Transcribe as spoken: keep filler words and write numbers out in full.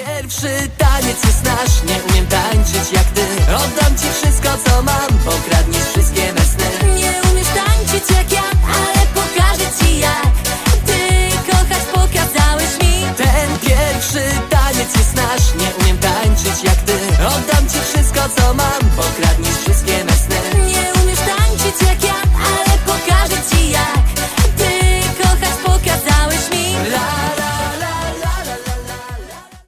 Pierwszy taniec jest nasz, nie umiem tańczyć jak ty. Oddam ci wszystko co mam, pokradniesz wszystkie me sny.